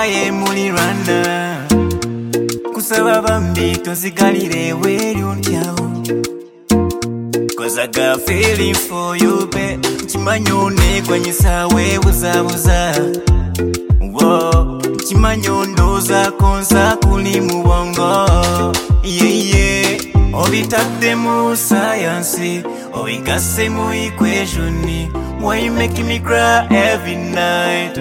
waye muli Rwanda kusaba bambi tonzigalire weri ontyawo cause I got feeling for you be chimanyo negwanyisa webuzabuza chimanyo ndoza konza kuli mu bwongo yeah obitadde mu science obigase mu equation. Why you making me cry every night?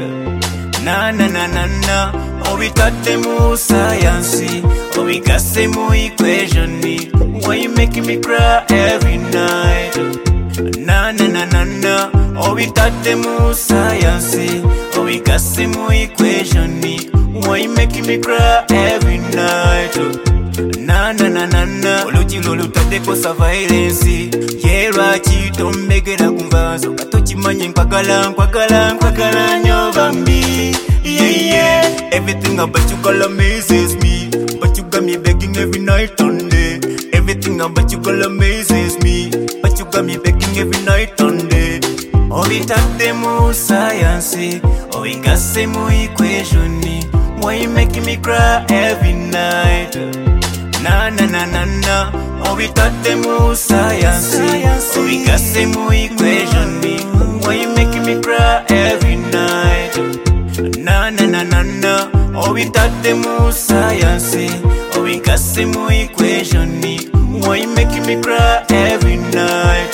Na na na na na. Obitadde mu science obigase mu equation. Why you making me cry every night? Na na na na na. Obitadde mu science obigase mu equation. Why you making me cry every night? Na na na na na. Olugilo lutaddeko surveillance. Yera chitombegera kumvazo katochimanye nkwagala nyo bambi. Yeah. Everything about you girl amazes me, but you got me begging every night and day. Everything about you girl amazes me, but you got me begging every night and day. Obitadde mu science obigase mu equation. Why you making me cry every night? Na na na na na. Obitadde mu science obigase mu equation. Why you making me cry every night? Na na na na na. Obitadde mu science obigase mu equation. Why you making me cry every night?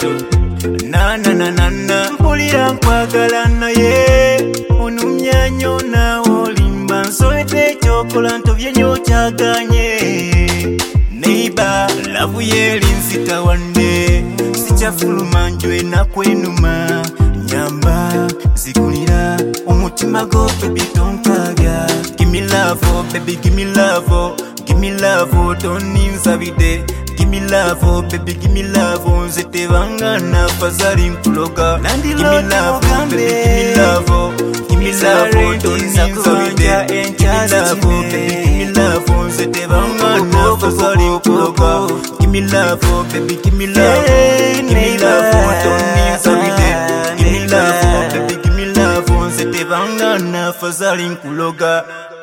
Na na na na na. Mpulira nkwagala naye onumya nnyo nawe olimba nsobedde ekyokola ntobye nnyo kyaganye. Neighbor, love yeli nsita wande sikyafuluma njwe nakwenuma nyamba zikulira omutima go baby tonkabya. Give me love oh baby, give me love oh, give me love oh, toninzabide. Give me love oh baby, give me love oh, nze tebangana fazali nkuloga. Give me love oh baby, give me love oh, give me love oh, toninzabide. Give me love oh baby, give me love oh, nze tebangana fazali nkuloga. Give me love oh baby, give me love oh, give me love oh, toninzabide. Give me love oh baby, give me love oh, nze tebangana fazali nkuloga.